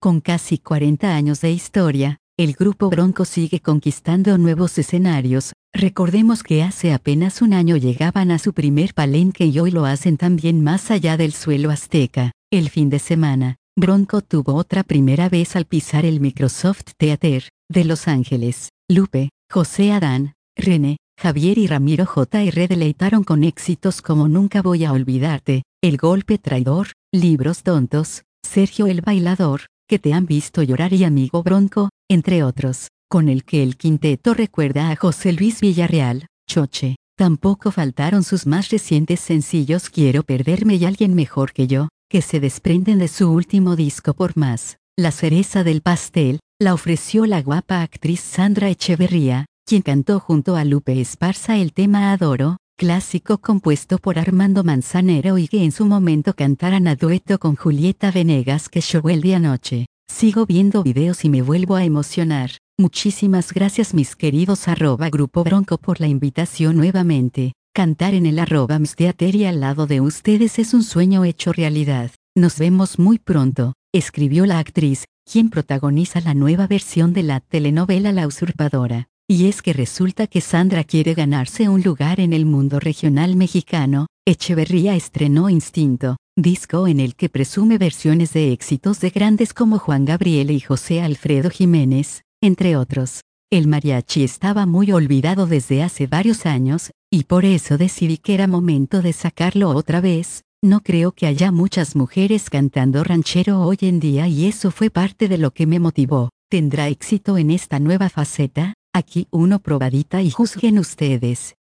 Con casi 40 años de historia, el Grupo Bronco sigue conquistando nuevos escenarios. Recordemos que hace apenas un año llegaban a su primer palenque y hoy lo hacen también más allá del suelo azteca. El fin de semana, Bronco tuvo otra primera vez al pisar el Microsoft Theater de Los Ángeles. Lupe, José Adán, René, Javier y Ramiro J.R. deleitaron con éxitos como Nunca voy a olvidarte, El golpe traidor, Libros tontos, Sergio el bailador, Que te han visto llorar y Amigo Bronco, entre otros, con el que el quinteto recuerda a José Luis Villarreal, Choche. Tampoco faltaron sus más recientes sencillos Quiero perderme y Alguien mejor que yo, que se desprenden de su último disco Por más. La cereza del pastel la ofreció la guapa actriz Sandra Echeverría, quien cantó junto a Lupe Esparza el tema Adoro, clásico compuesto por Armando Manzanero y que en su momento cantaran a dueto con Julieta Venegas. Que show el de anoche. Sigo viendo videos y me vuelvo a emocionar. Muchísimas gracias mis queridos @Grupo Bronco por la invitación nuevamente. Cantar en el @MsTheater y al lado de ustedes es un sueño hecho realidad. Nos vemos muy pronto, escribió la actriz, quien protagoniza la nueva versión de la telenovela La Usurpadora. Y es que resulta que Sandra quiere ganarse un lugar en el mundo regional mexicano. Echeverría estrenó Instinto, disco en el que presume versiones de éxitos de grandes como Juan Gabriel y José Alfredo Jiménez, entre otros. El mariachi estaba muy olvidado desde hace varios años, y por eso decidí que era momento de sacarlo otra vez. No creo que haya muchas mujeres cantando ranchero hoy en día y eso fue parte de lo que me motivó. ¿Tendrá éxito en esta nueva faceta? Aquí uno probadita y juzguen ustedes.